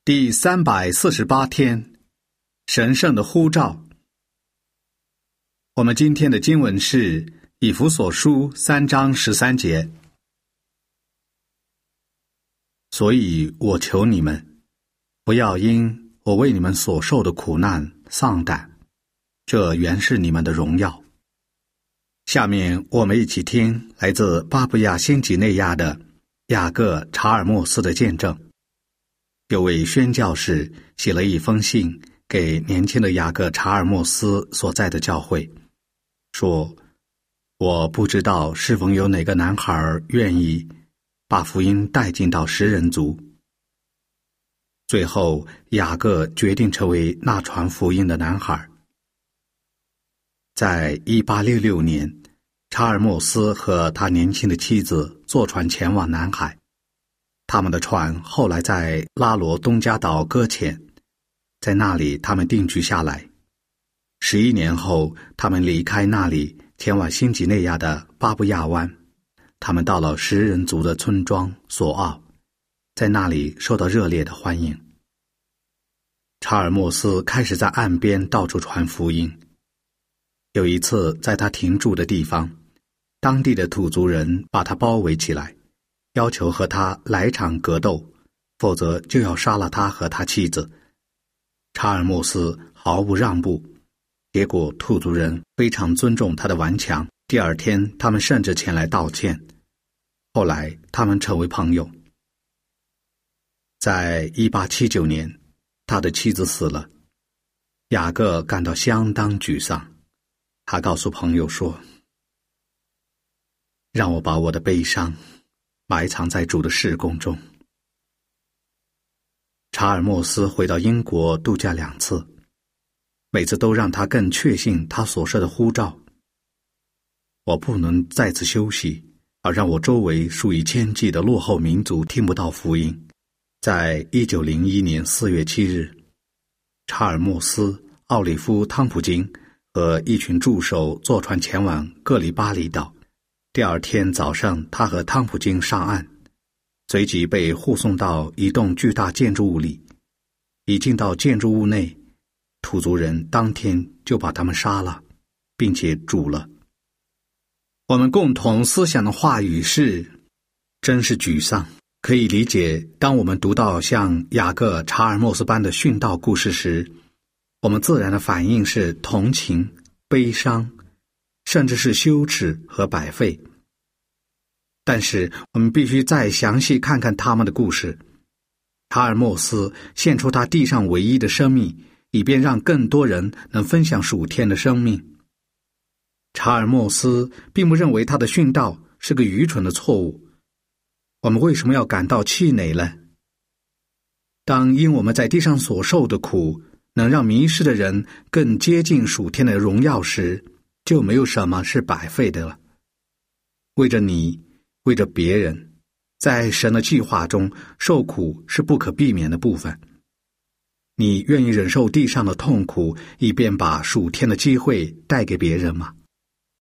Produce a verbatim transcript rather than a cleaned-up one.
第三百四十八天，神圣的呼召。我们今天的经文是以弗所书三章十三节。所以我求你们，不要因我为你们所受的苦难丧胆，这原是你们的荣耀。下面我们一起听来自巴布亚新几内亚的雅各查尔默斯的见证。有位宣教士写了一封信给年轻的雅各查尔默斯所在的教会，说：我不知道是否有哪个男孩愿意把福音带进到食人族。最后雅各决定成为那传福音的男孩。在一八六六年，查尔默斯和他年轻的妻子坐船前往南海，他们的船后来在拉罗东加岛搁浅，在那里他们定居下来。十一年后，他们离开那里，前往新几内亚的巴布亚湾。他们到了食人族的村庄索奥，在那里受到热烈的欢迎。查尔默斯开始在岸边到处传福音。有一次，在他停住的地方，当地的土族人把他包围起来，要求和他来场格斗，否则就要杀了他和他妻子。查尔默斯毫不让步，结果土族人非常尊重他的顽强。第二天，他们甚至前来道歉。后来，他们成为朋友。在一八七九年，他的妻子死了，雅各感到相当沮丧。他告诉朋友说：让我把我的悲伤埋藏在主的事工中。查尔默斯回到英国度假两次，每次都让他更确信他所受的呼召。我不能再次休息，而让我周围数以千计的落后民族听不到福音。在一九零一年四月七日，查尔默斯、奥里夫·汤普金和一群助手坐船前往各里巴里岛。第二天早上，他和汤普金上岸，随即被护送到一栋巨大建筑物里。一进到建筑物内，土族人当天就把他们杀了，并且煮了。我们共同思想的话语是：真是沮丧。可以理解，当我们读到像雅各查尔默斯般的殉道故事时，我们自然的反应是同情、悲伤，甚至是羞耻和百废。但是我们必须再详细看看他们的故事。查尔默斯献出他地上唯一的生命，以便让更多人能分享属天的生命。查尔默斯并不认为他的殉道是个愚蠢的错误。我们为什么要感到气馁呢？当因我们在地上所受的苦能让迷失的人更接近属天的荣耀时，就没有什么是白费的了。为着你，为着别人，在神的计划中，受苦是不可避免的部分。你愿意忍受地上的痛苦，以便把属天的机会带给别人吗？